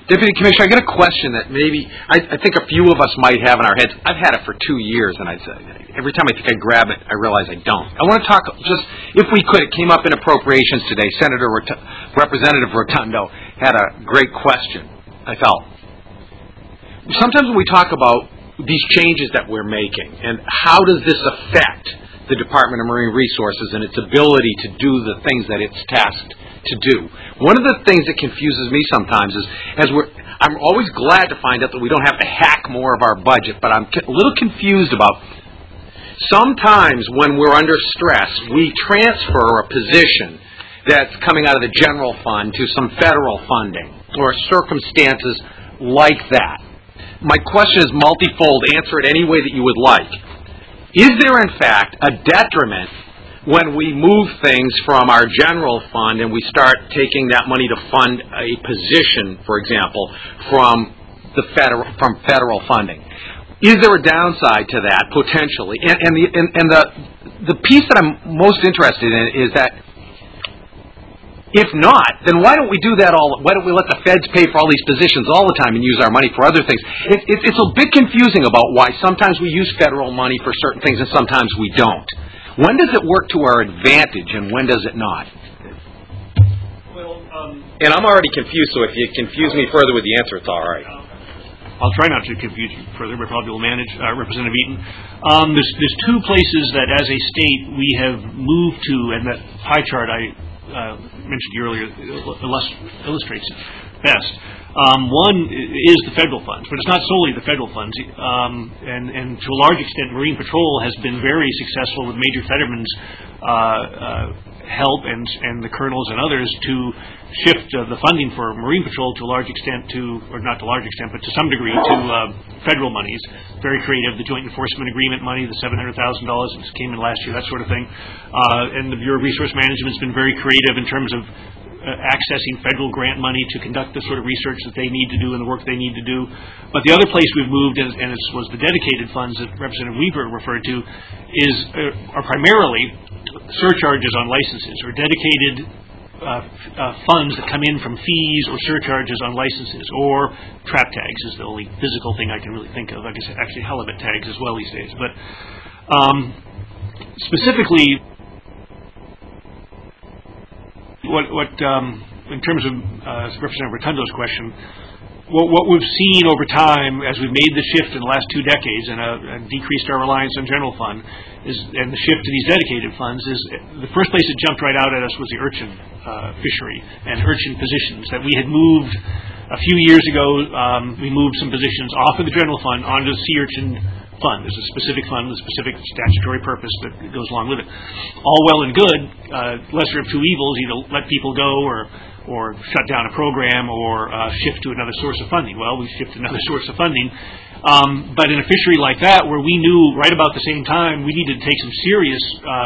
Deputy Commissioner, I got a question that maybe I think a few of us might have in our heads. I've had it for 2 years, and every time I think I grab it, I realize I don't. I want to talk just, if we could, it came up in appropriations today. Representative Rotundo had a great question, I felt. Sometimes when we talk about these changes that we're making, and how does this affect the Department of Marine Resources and its ability to do the things that it's tasked to do. One of the things that confuses me sometimes is, I'm always glad to find out that we don't have to hack more of our budget, but I'm a little confused about sometimes when we're under stress, we transfer a position that's coming out of the general fund to some federal funding or circumstances like that. My question is multifold. Answer it any way that you would like. Is there, in fact, a detriment when we move things from our general fund and we start taking that money to fund a position, for example, from federal funding? Is there a downside to that potentially? And the piece that I'm most interested in is that if not, then why don't we do that why don't we let the feds pay for all these positions all the time and use our money for other things? It's a bit confusing about why sometimes we use federal money for certain things and sometimes we don't. When does it work to our advantage and when does it not? Well, and I'm already confused, so if you confuse me further with the answer, it's all right. I'll try not to confuse you further, but probably will manage. Representative Eaton. There's two places that, as a state, we have moved to, and that pie chart I mentioned earlier illustrates it best. One is the federal funds, but it's not solely the federal funds. And to a large extent, Marine Patrol has been very successful with Major Fetterman's help and the colonels and others to shift the funding for Marine Patrol to a large extent or not to a large extent, but to some degree to federal monies. Very creative. The Joint Enforcement Agreement money, the $700,000 that came in last year, that sort of thing. And the Bureau of Resource Management has been very creative in terms of accessing federal grant money to conduct the sort of research that they need to do and the work they need to do. But the other place we've moved, and it was the dedicated funds that Representative Weaver referred to, are primarily surcharges on licenses or dedicated funds that come in from fees or surcharges on licenses, or trap tags is the only physical thing I can really think of. I guess actually halibut tags as well these days. But specifically, what in terms of Representative Rotundo's question, what we've seen over time as we've made the shift in the last 2 decades and decreased our reliance on general fund and the shift to these dedicated funds is the first place it jumped right out at us was the urchin fishery and urchin positions that we had moved a few years ago. We moved some positions off of the general fund onto the sea urchin fund. There's a specific fund with a specific statutory purpose that goes along with it. All well and good, lesser of two evils, either let people go or shut down a program or shift to another source of funding. Well, we shifted another source of funding. But in a fishery like that, where we knew right about the same time we needed to take some serious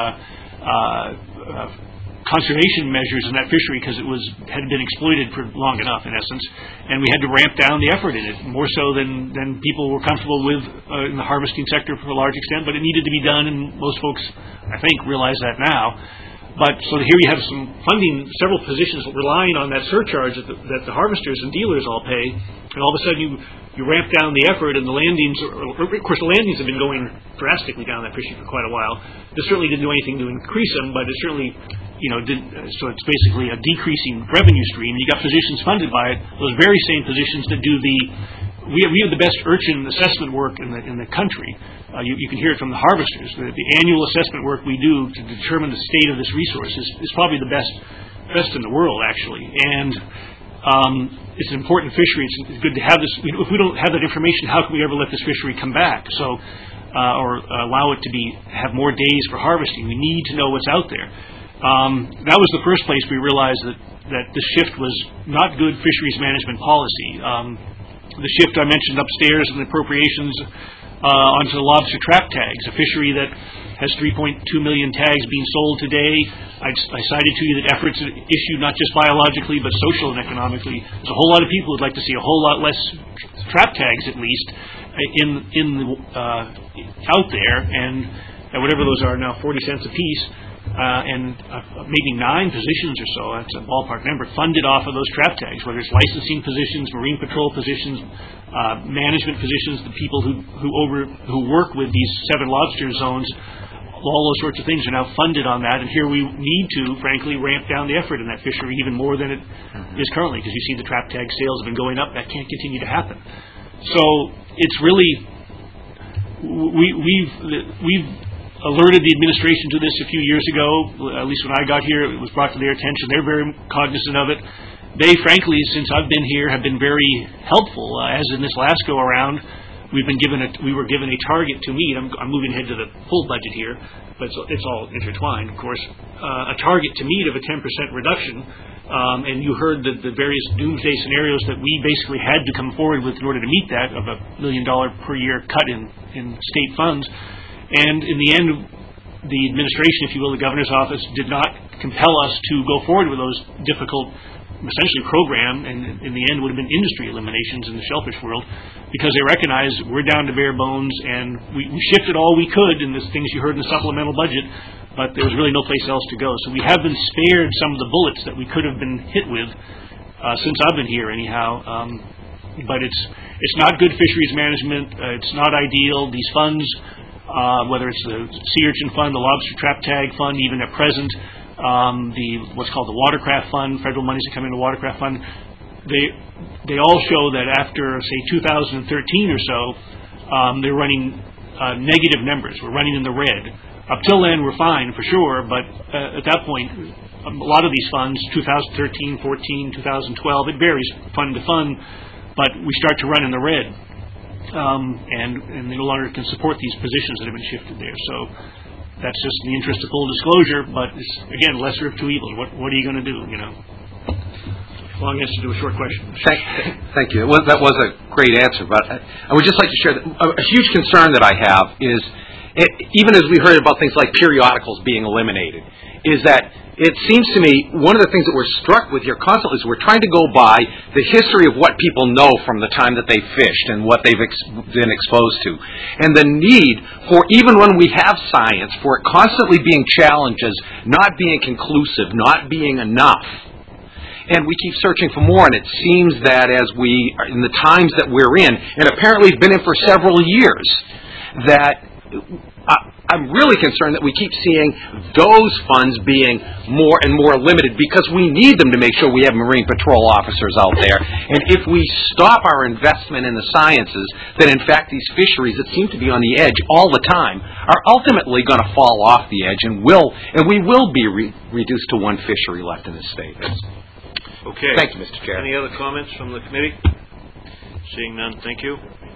conservation measures in that fishery because it had been exploited for long enough, in essence, and we had to ramp down the effort in it, more so than people were comfortable with in the harvesting sector for a large extent, but it needed to be done, and most folks, I think, realize that now. But so here you have some funding, several positions relying on that surcharge that the harvesters and dealers all pay, and all of a sudden you ramp down the effort, and the landings, of course the landings have been going drastically down that fishery for quite a while. This certainly didn't do anything to increase them, but it certainly, so it's basically a decreasing revenue stream. You got positions funded by it, those very same positions that do we have the best urchin assessment work in the country. You can hear it from the harvesters. The annual assessment work we do to determine the state of this resource is probably the best in the world, actually. And it's an important fishery. It's good to have this. If we don't have that information, how can we ever let this fishery come back? So, or allow it to have more days for harvesting. We need to know what's out there. That was the first place we realized that the shift was not good fisheries management policy. The shift I mentioned upstairs in the appropriations onto the lobster trap tags, a fishery that has 3.2 million tags being sold today. I cited to you that efforts are issued not just biologically but social and economically. There's a whole lot of people who'd like to see a whole lot less trap tags, at least, out there, and at whatever those are now, 40 cents a piece. and maybe 9 positions or so, that's a ballpark number, funded off of those trap tags, whether it's licensing positions, Marine Patrol positions, management positions, the people who work with these 7 lobster zones. All those sorts of things are now funded on that, and here we need to, frankly, ramp down the effort in that fishery even more than it is currently, because you see the trap tag sales have been going up. That can't continue to happen. So it's really, we've alerted the administration to this a few years ago. At least when I got here, it was brought to their attention. They're very cognizant of it. They, frankly, since I've been here, have been very helpful. As in this last go around, we were given a target to meet. I'm moving ahead to the full budget here, but it's all intertwined, of course. A target to meet of a 10% reduction, and you heard the various doomsday scenarios that we basically had to come forward with in order to meet that, of $1 million per year cut in state funds. And in the end, the administration, if you will, the governor's office, did not compel us to go forward with those difficult, essentially program, and in the end would have been industry eliminations in the shellfish world, because they recognize we're down to bare bones, and we shifted all we could in the things you heard in the supplemental budget, but there was really no place else to go. So we have been spared some of the bullets that we could have been hit with since I've been here anyhow. But it's not good fisheries management. It's not ideal. These funds, whether it's the sea urchin fund, the lobster trap tag fund, even at present, what's called the watercraft fund, federal monies that come into the watercraft fund, they all show that after, say, 2013 or so, they're running negative numbers. We're running in the red. Up till then, we're fine for sure, but at that point, a lot of these funds, 2013, 14, 2012, it varies fund to fund, but we start to run in the red, and they no longer can support these positions that have been shifted there. So that's just in the interest of full disclosure, but it's, again, lesser of two evils. What are you going to do, Long answer to a short question. Thank you. That was a great answer, but I would just like to share that a huge concern that I have is, even as we heard about things like periodicals being eliminated, is that it seems to me one of the things that we're struck with here constantly is we're trying to go by the history of what people know from the time that they fished and what they've been exposed to. And the need for, even when we have science, for it constantly being challenged as not being conclusive, not being enough. And we keep searching for more, and it seems that as we, in the times that we're in, and apparently have been in for several years, that I'm really concerned that we keep seeing those funds being more and more limited, because we need them to make sure we have Marine Patrol officers out there. And if we stop our investment in the sciences, then in fact these fisheries that seem to be on the edge all the time are ultimately going to fall off the edge, and we will be reduced to one fishery left in the state. Okay. Thank you, Mr. Chair. Any other comments from the committee? Seeing none, thank you.